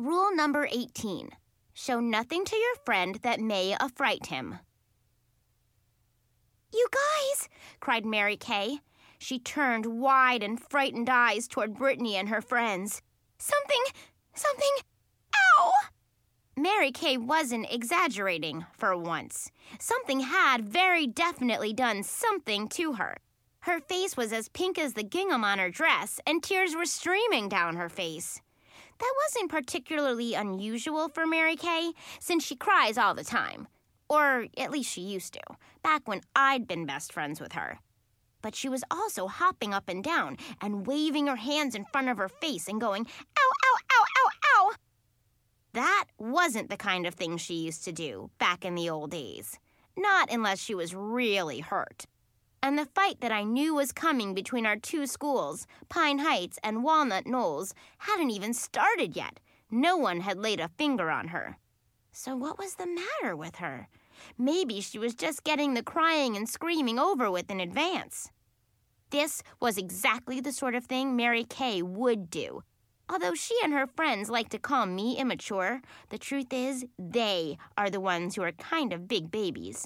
Rule number 18. Show nothing to your friend that may affright him. "You guys!" cried Mary Kay. She turned wide and frightened eyes toward Brittany and her friends. Something, ow! Mary Kay wasn't exaggerating for once. Something had very definitely done something to her. Her face was as pink as the gingham on her dress, and tears were streaming down her face. That wasn't particularly unusual for Mary Kay, since she cries all the time. Or at least she used to, back when I'd been best friends with her. But she was also hopping up and down and waving her hands in front of her face and going, "Ow, ow, ow, ow, ow!" That wasn't the kind of thing she used to do back in the old days. Not unless she was really hurt. And the fight that I knew was coming between our two schools, Pine Heights and Walnut Knolls, hadn't even started yet. No one had laid a finger on her. So what was the matter with her? Maybe she was just getting the crying and screaming over with in advance. This was exactly the sort of thing Mary Kay would do. Although she and her friends like to call me immature, the truth is they are the ones who are kind of big babies.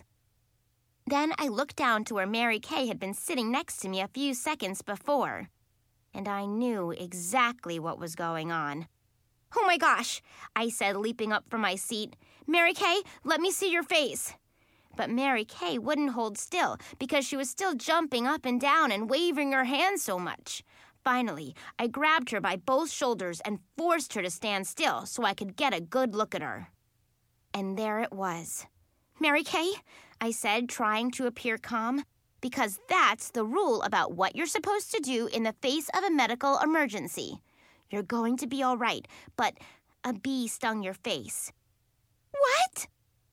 Then I looked down to where Mary Kay had been sitting next to me a few seconds before, and I knew exactly what was going on. "Oh my gosh," I said, leaping up from my seat. "Mary Kay, let me see your face." But Mary Kay wouldn't hold still because she was still jumping up and down and waving her hands so much. Finally, I grabbed her by both shoulders and forced her to stand still so I could get a good look at her. And there it was. "Mary Kay," I said, trying to appear calm, because that's the rule about what you're supposed to do in the face of a medical emergency. You're going to be all right, but a bee stung your face. "What?"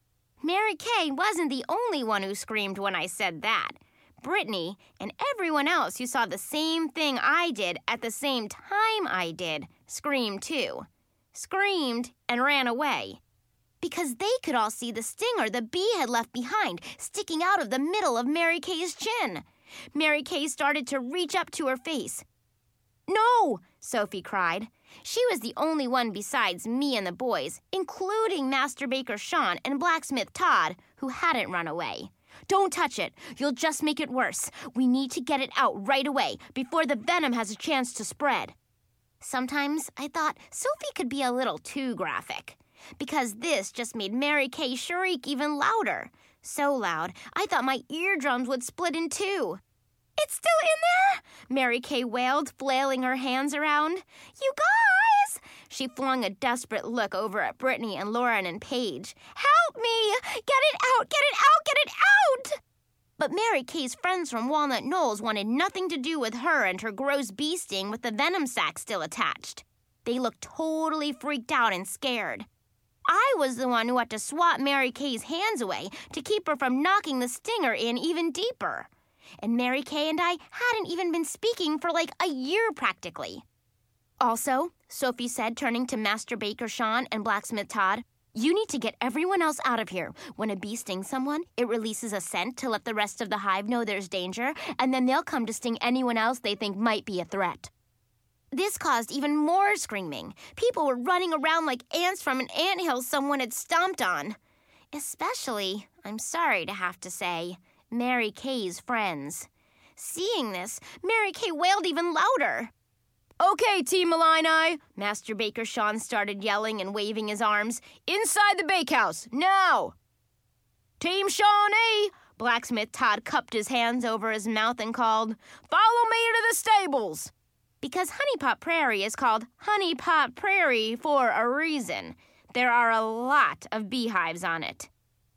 Mary Kay wasn't the only one who screamed when I said that. Brittany and everyone else who saw the same thing I did at the same time I did screamed too. Screamed and ran away. Because they could all see the stinger the bee had left behind sticking out of the middle of Mary Kay's chin. Mary Kay started to reach up to her face. "No!" Sophie cried. She was the only one besides me and the boys, including Master Baker Sean and Blacksmith Todd, who hadn't run away. "Don't touch it. You'll just make it worse. We need to get it out right away before the venom has a chance to spread." Sometimes I thought Sophie could be a little too graphic, because this just made Mary Kay shriek even louder. So loud, I thought my eardrums would split in two. "It's still in there?" Mary Kay wailed, flailing her hands around. "You guys!" She flung a desperate look over at Brittany and Lauren and Paige. "Help me! Get it out! Get it out! Get it out!" But Mary Kay's friends from Walnut Knolls wanted nothing to do with her and her gross bee sting with the venom sac still attached. They looked totally freaked out and scared. I was the one who had to swat Mary Kay's hands away to keep her from knocking the stinger in even deeper. And Mary Kay and I hadn't even been speaking for like a year practically. "Also," Sophie said, turning to Master Baker Sean and Blacksmith Todd, "you need to get everyone else out of here. When a bee stings someone, it releases a scent to let the rest of the hive know there's danger, and then they'll come to sting anyone else they think might be a threat." This caused even more screaming. People were running around like ants from an anthill someone had stomped on. Especially, I'm sorry to have to say, Mary Kay's friends. Seeing this, Mary Kay wailed even louder. "Okay, Team Illini," Master Baker Sean started yelling and waving his arms. "Inside the bakehouse, now!" "Team Shawnee," Blacksmith Todd cupped his hands over his mouth and called, "Follow me to the stables." Because Honeypot Prairie is called Honeypot Prairie for a reason. There are a lot of beehives on it.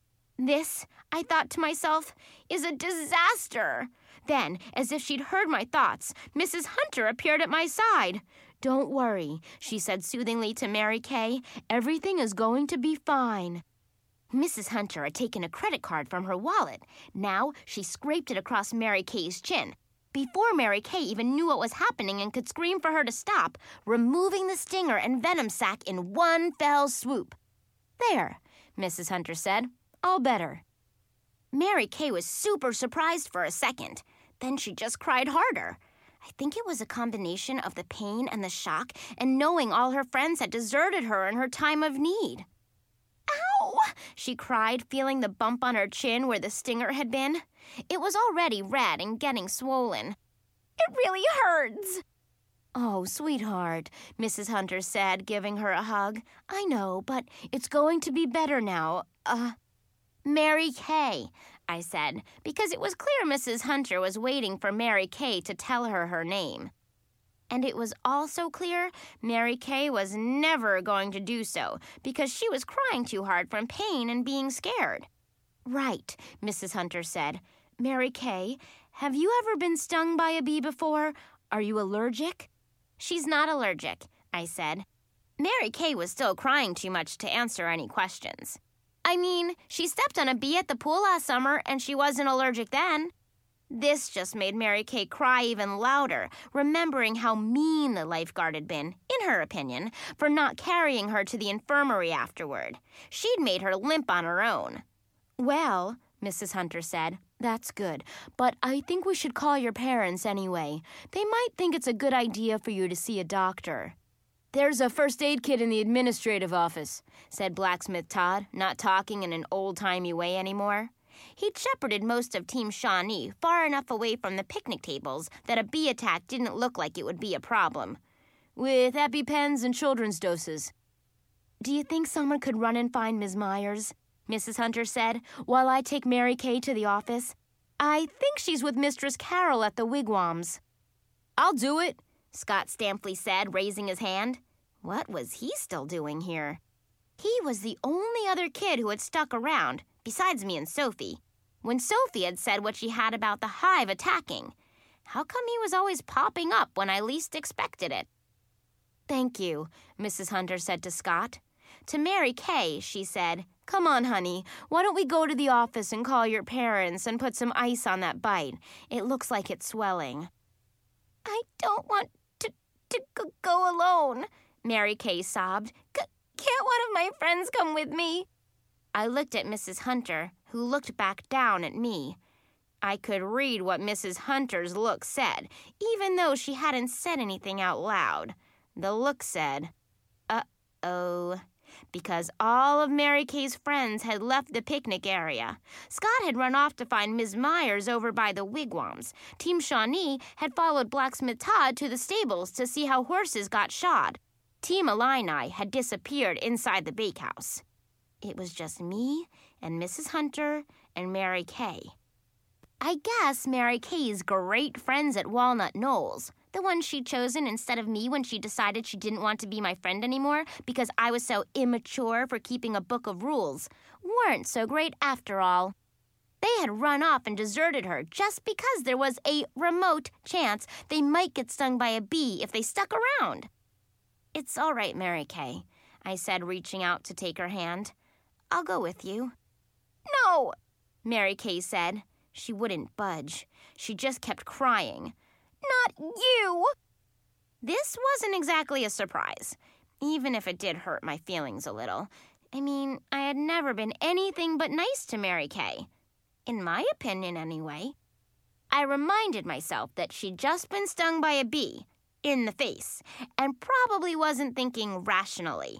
This, I thought to myself, is a disaster. Then, as if she'd heard my thoughts, Mrs. Hunter appeared at my side. "Don't worry," she said soothingly to Mary Kay. "Everything is going to be fine." Mrs. Hunter had taken a credit card from her wallet. Now she scraped it across Mary Kay's chin, before Mary Kay even knew what was happening and could scream for her to stop, removing the stinger and venom sac in one fell swoop. "There," Mrs. Hunter said. "All better." Mary Kay was super surprised for a second. Then she just cried harder. I think it was a combination of the pain and the shock and knowing all her friends had deserted her in her time of need. Ow! She cried, feeling the bump on her chin where the stinger had been. It was already red and getting swollen. It really hurts. Oh, sweetheart, Mrs. Hunter said, giving her a hug. I know, but it's going to be better now. Mary Kay, I said, because it was clear Mrs. Hunter was waiting for Mary Kay to tell her name. And it was also clear Mary Kay was never going to do so because she was crying too hard from pain and being scared. Right, Mrs. Hunter said. Mary Kay, have you ever been stung by a bee before? Are you allergic? She's not allergic, I said. Mary Kay was still crying too much to answer any questions. I mean, she stepped on a bee at the pool last summer and she wasn't allergic then. This just made Mary Kay cry even louder, remembering how mean the lifeguard had been, in her opinion, for not carrying her to the infirmary afterward. She'd made her limp on her own. Well, Mrs. Hunter said, that's good, but I think we should call your parents anyway. They might think it's a good idea for you to see a doctor. There's a first aid kit in the administrative office, said Blacksmith Todd, not talking in an old-timey way anymore. He'd shepherded most of Team Shawnee far enough away from the picnic tables that a bee attack didn't look like it would be a problem. With EpiPens and children's doses. Do you think someone could run and find Ms. Myers? Mrs. Hunter said, while I take Mary Kay to the office. I think she's with Mistress Carol at the wigwams. I'll do it, Scott Stampley said, raising his hand. What was he still doing here? He was the only other kid who had stuck around, besides me and Sophie, when Sophie had said what she had about the hive attacking. How come he was always popping up when I least expected it? Thank you, Mrs. Hunter said to Scott. To Mary Kay, she said, come on, honey, why don't we go to the office and call your parents and put some ice on that bite? It looks like it's swelling. I don't want to go alone, Mary Kay sobbed. Can't one of my friends come with me? I looked at Mrs. Hunter, who looked back down at me. I could read what Mrs. Hunter's look said, even though she hadn't said anything out loud. The look said, uh-oh, because all of Mary Kay's friends had left the picnic area. Scott had run off to find Ms. Myers over by the wigwams. Team Shawnee had followed Blacksmith Todd to the stables to see how horses got shod. Team Illini had disappeared inside the bakehouse. It was just me and Mrs. Hunter and Mary Kay. I guess Mary Kay's great friends at Walnut Knolls, the one she'd chosen instead of me when she decided she didn't want to be my friend anymore because I was so immature for keeping a book of rules, weren't so great after all. They had run off and deserted her just because there was a remote chance they might get stung by a bee if they stuck around. It's all right, Mary Kay, I said, reaching out to take her hand. I'll go with you. No, Mary Kay said. She wouldn't budge. She just kept crying. Not you! This wasn't exactly a surprise, even if it did hurt my feelings a little. I mean, I had never been anything but nice to Mary Kay. In my opinion, anyway. I reminded myself that she'd just been stung by a bee, in the face, and probably wasn't thinking rationally.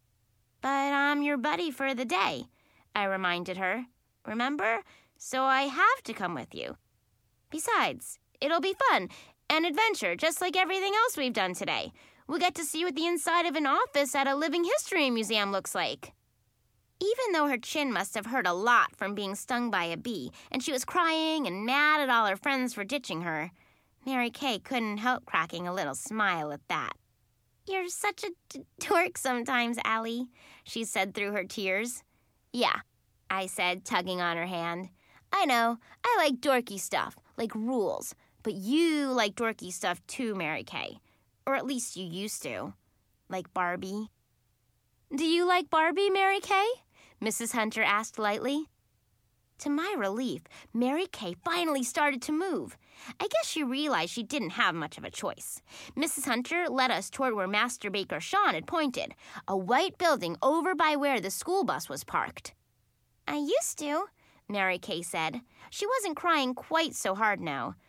But I'm your buddy for the day, I reminded her. Remember? So I have to come with you. Besides, it'll be fun, an adventure just like everything else we've done today. We'll get to see what the inside of an office at a living history museum looks like. Even though her chin must have hurt a lot from being stung by a bee, and she was crying and mad at all her friends for ditching her, Mary Kay couldn't help cracking a little smile at that. You're such a dork sometimes, Allie, she said through her tears. Yeah, I said, tugging on her hand. I know, I like dorky stuff, like rules, but you like dorky stuff too, Mary Kay. Or at least you used to. Like Barbie. Do you like Barbie, Mary Kay? Mrs. Hunter asked lightly. To my relief, Mary Kay finally started to move. I guess she realized she didn't have much of a choice. Mrs. Hunter led us toward where Master Baker Sean had pointed, a white building over by where the school bus was parked. I used to, Mary Kay said. She wasn't crying quite so hard now.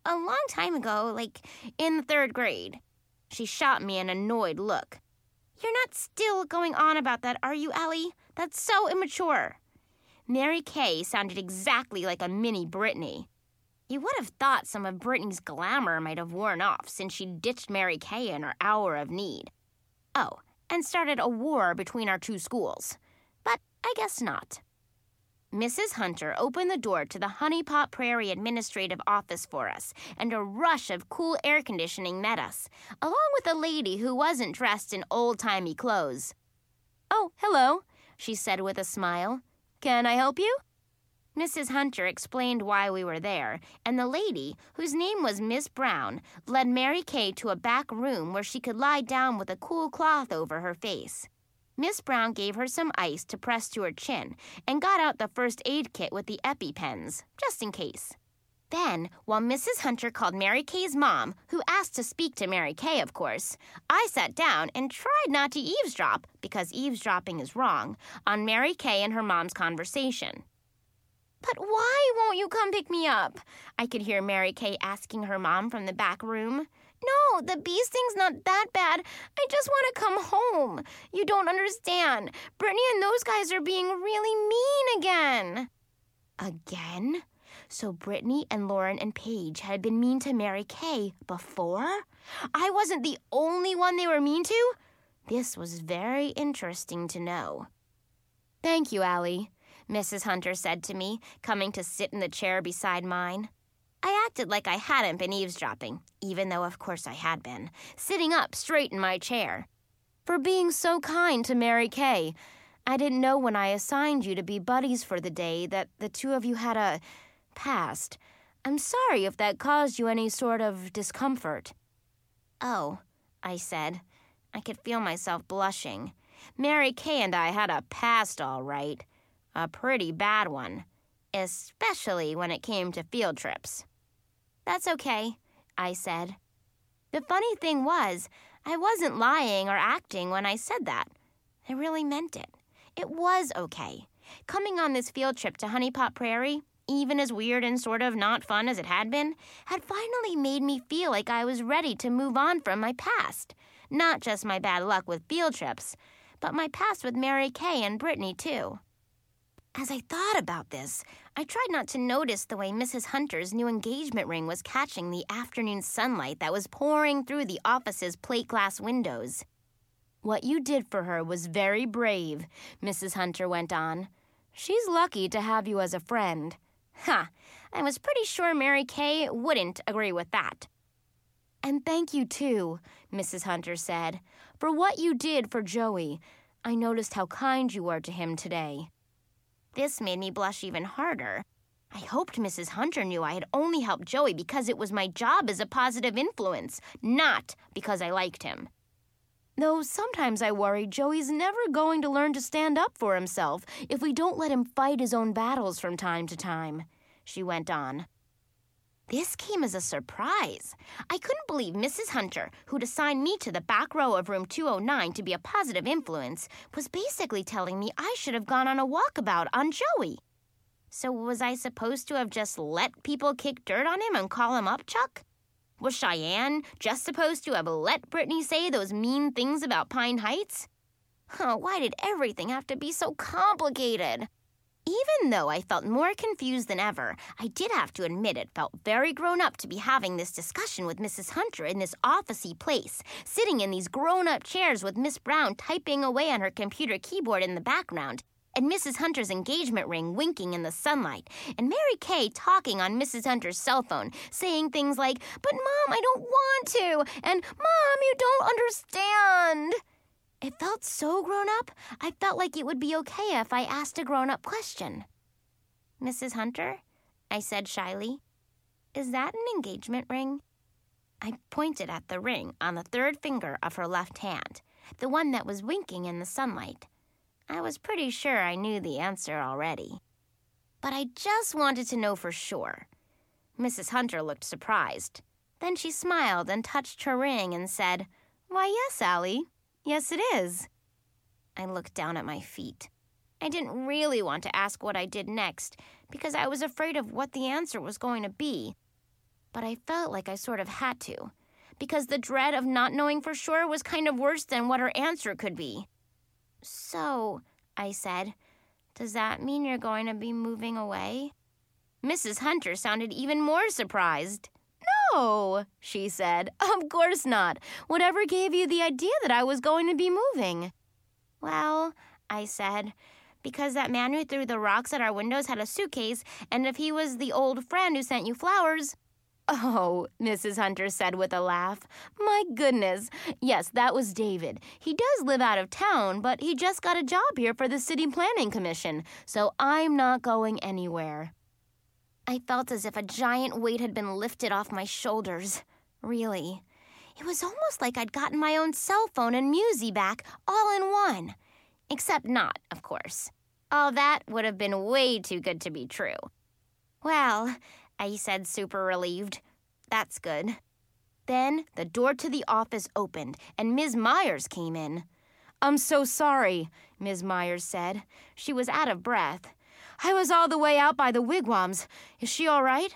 a long time ago, like in the 3rd grade. She shot me an annoyed look. You're not still going on about that, are you, Allie? That's so immature. Mary Kay sounded exactly like a mini Brittany. You would have thought some of Brittany's glamour might have worn off since she ditched Mary Kay in her hour of need. Oh, and started a war between our 2 schools. But I guess not. Mrs. Hunter opened the door to the Honey Pot Prairie administrative office for us, and a rush of cool air conditioning met us, along with a lady who wasn't dressed in old-timey clothes. "Oh, hello," she said with a smile. "Can I help you?" Mrs. Hunter explained why we were there, and the lady, whose name was Miss Brown, led Mary Kay to a back room where she could lie down with a cool cloth over her face. Miss Brown gave her some ice to press to her chin and got out the first aid kit with the EpiPens, just in case. Then, while Mrs. Hunter called Mary Kay's mom, who asked to speak to Mary Kay, of course, I sat down and tried not to eavesdrop, because eavesdropping is wrong, on Mary Kay and her mom's conversation. "But why won't you come pick me up?" I could hear Mary Kay asking her mom from the back room. "No, the bee sting's not that bad. I just want to come home. You don't understand. Brittany and those guys are being really mean again." Again? So Brittany and Lauren and Paige had been mean to Mary Kay before? I wasn't the only one they were mean to? This was very interesting to know. "Thank you, Allie," Mrs. Hunter said to me, coming to sit in the chair beside mine. I acted like I hadn't been eavesdropping, even though of course I had been, sitting up straight in my chair. "For being so kind to Mary Kay. I didn't know when I assigned you to be buddies for the day that the 2 of you had a past. I'm sorry if that caused you any sort of discomfort." "Oh," I said. I could feel myself blushing. Mary Kay and I had a past, all right. A pretty bad one, especially when it came to field trips. "That's okay," I said. The funny thing was, I wasn't lying or acting when I said that. I really meant it. It was okay. Coming on this field trip to Honey Pot Prairie, even as weird and sort of not fun as it had been, had finally made me feel like I was ready to move on from my past. Not just my bad luck with field trips, but my past with Mary Kay and Brittany, too. As I thought about this, I tried not to notice the way Mrs. Hunter's new engagement ring was catching the afternoon sunlight that was pouring through the office's plate glass windows. "What you did for her was very brave," Mrs. Hunter went on. "She's lucky to have you as a friend." Ha! I was pretty sure Mary Kay wouldn't agree with that. "And thank you, too," Mrs. Hunter said, "for what you did for Joey. I noticed how kind you were to him today." This made me blush even harder. I hoped Mrs. Hunter knew I had only helped Joey because it was my job as a positive influence, not because I liked him. Though sometimes I worry Joey's never going to learn to stand up for himself if we don't let him fight his own battles from time to time, she went on. This came as a surprise. I couldn't believe Mrs. Hunter, who'd assigned me to the back row of room 209 to be a positive influence, was basically telling me I should have gone on a walkabout on Joey. So was I supposed to have just let people kick dirt on him and call him up, Chuck? Was Cheyenne just supposed to have let Brittany say those mean things about Pine Heights? Oh, why did everything have to be so complicated? Even though I felt more confused than ever, I did have to admit it felt very grown up to be having this discussion with Mrs. Hunter in this office-y place, sitting in these grown-up chairs with Miss Brown typing away on her computer keyboard in the background, and Mrs. Hunter's engagement ring winking in the sunlight, and Mary Kay talking on Mrs. Hunter's cell phone, saying things like, "But Mom, I don't want to," and "Mom, you don't understand." It felt so grown up, I felt like it would be okay if I asked a grown-up question. "Mrs. Hunter," I said shyly, "is that an engagement ring?" I pointed at the ring on the third finger of her left hand, the one that was winking in the sunlight. I was pretty sure I knew the answer already. But I just wanted to know for sure. Mrs. Hunter looked surprised. Then she smiled and touched her ring and said, "Why, yes, Allie. Yes, it is." I looked down at my feet. I didn't really want to ask what I did next because I was afraid of what the answer was going to be. but I felt like I sort of had to, because the dread of not knowing for sure was kind of worse than what her answer could be. "So," I said, "does that mean you're going to be moving away?" Mrs. Hunter sounded even more surprised. "No," she said. "Of course not. Whatever gave you the idea that I was going to be moving?" "Well," I said, "because that man who threw the rocks at our windows had a suitcase, and if he was the old friend who sent you flowers—" "Oh," Mrs. Hunter said with a laugh. "My goodness. Yes, that was David. He does live out of town, but he just got a job here for the City Planning Commission, so I'm not going anywhere." I felt as if a giant weight had been lifted off my shoulders. Really. It was almost like I'd gotten my own cell phone and Musi back all in one. Except not, of course. All that would have been way too good to be true. "Well," I said, super relieved. "That's good." Then the door to the office opened, and Ms. Myers came in. "I'm so sorry," Ms. Myers said. She was out of breath. "I was all the way out by the wigwams. Is she all right?"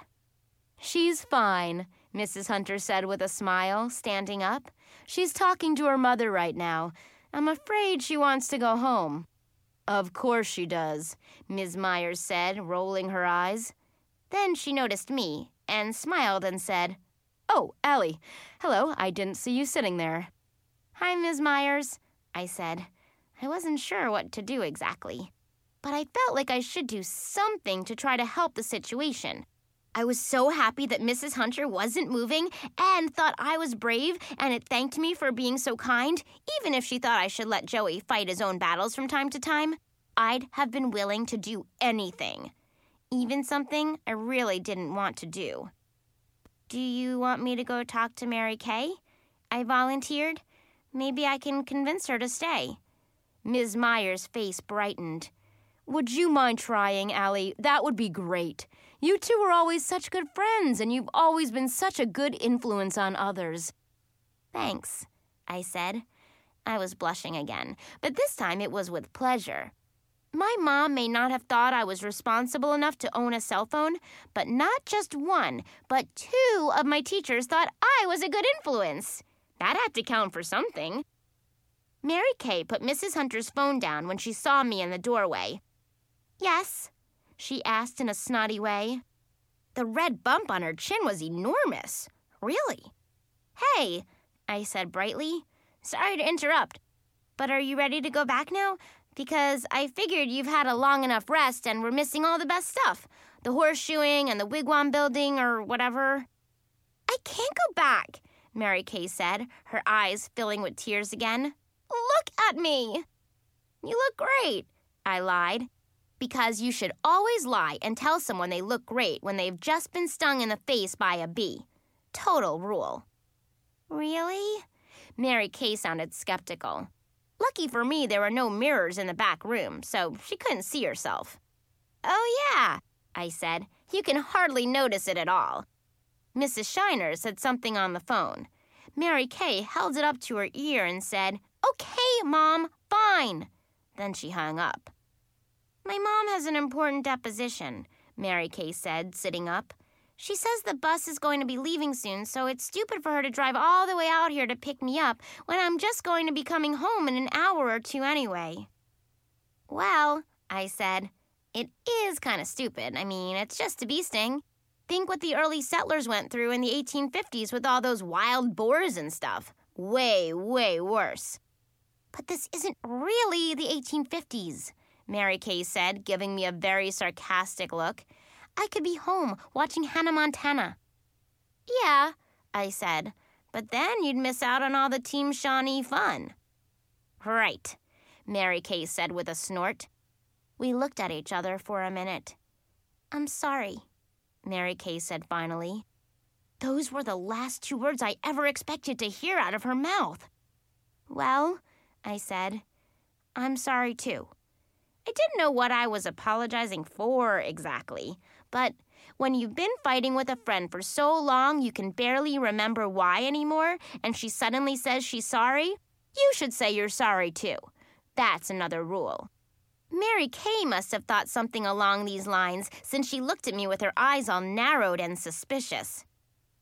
"She's fine," Mrs. Hunter said with a smile, standing up. "She's talking to her mother right now. I'm afraid she wants to go home." "Of course she does," Ms. Myers said, rolling her eyes. Then she noticed me and smiled and said, "Oh, Allie. Hello, I didn't see you sitting there." "Hi, Ms. Myers," I said. I wasn't sure what to do exactly, but I felt like I should do something to try to help the situation. I was so happy that Mrs. Hunter wasn't moving and thought I was brave, and it thanked me for being so kind, even if she thought I should let Joey fight his own battles from time to time. I'd have been willing to do anything. Even something I really didn't want to do. "Do you want me to go talk to Mary Kay?" I volunteered. "Maybe I can convince her to stay." Ms. Myers' face brightened. "Would you mind trying, Allie? That would be great. You two were always such good friends, and you've always been such a good influence on others." "Thanks," I said. I was blushing again, but this time it was with pleasure. My mom may not have thought I was responsible enough to own a cell phone, but not just one, but 2 of my teachers thought I was a good influence. That had to count for something. Mary Kay put Mrs. Hunter's phone down when she saw me in the doorway. "Yes?" she asked in a snotty way. The red bump on her chin was enormous. "Really?" "Hey," I said brightly. "Sorry to interrupt, but are you ready to go back now? Because I figured you've had a long enough rest and we're missing all the best stuff. The horseshoeing and the wigwam building or whatever." "I can't go back," Mary Kay said, her eyes filling with tears again. "Look at me." "You look great," I lied. Because you should always lie and tell someone they look great when they've just been stung in the face by a bee. Total rule. "Really?" Mary Kay sounded skeptical. Lucky for me, there were no mirrors in the back room, so she couldn't see herself. "Oh, yeah," I said. "You can hardly notice it at all." Mrs. Shiner said something on the phone. Mary Kay held it up to her ear and said, "Okay, Mom, fine." Then she hung up. "My mom has an important deposition," Mary Kay said, sitting up. "She says the bus is going to be leaving soon, so it's stupid for her to drive all the way out here to pick me up when I'm just going to be coming home in an hour or 2 anyway." "Well," I said, "it is kind of stupid. I mean, it's just a bee sting. Think what the early settlers went through in the 1850s with all those wild boars and stuff. Way, way worse." "But this isn't really the 1850s, Mary Kay said, giving me a very sarcastic look. "I could be home watching Hannah Montana." "Yeah," I said, "but then you'd miss out on all the Team Shawnee fun." "Right," Mary Kay said with a snort. We looked at each other for a minute. "I'm sorry," Mary Kay said finally. Those were the last 2 words I ever expected to hear out of her mouth. "Well," I said, "I'm sorry too." I didn't know what I was apologizing for exactly, but when you've been fighting with a friend for so long you can barely remember why anymore, and she suddenly says she's sorry, you should say you're sorry too. That's another rule. Mary Kay must have thought something along these lines since she looked at me with her eyes all narrowed and suspicious.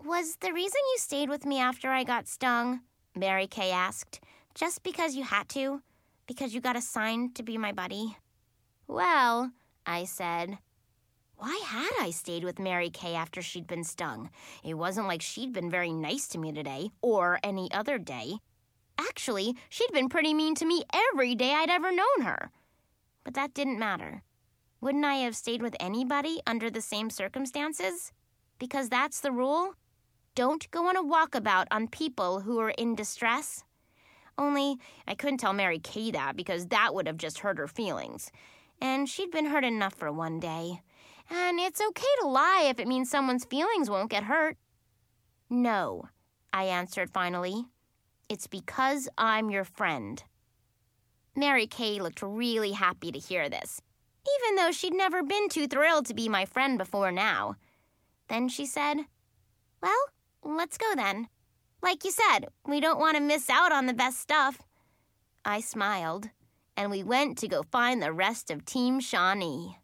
Was the reason you stayed with me after I got stung, Mary Kay asked, just because you had to? Because you got assigned to be my buddy? Well, I said, why had I stayed with Mary Kay after she'd been stung? It wasn't like she'd been very nice to me today, or any other day. Actually, she'd been pretty mean to me every day I'd ever known her. But that didn't matter. Wouldn't I have stayed with anybody under the same circumstances? Because that's the rule. Don't go on a walkabout on people who are in distress. Only, I couldn't tell Mary Kay that because that would have just hurt her feelings. And she'd been hurt enough for one day. And it's okay to lie if it means someone's feelings won't get hurt. No, I answered finally. It's because I'm your friend. Mary Kay looked really happy to hear this, even though she'd never been too thrilled to be my friend before now. Then she said, well, let's go then. Like you said, we don't want to miss out on the best stuff. I smiled, and we went to go find the rest of Team Shawnee.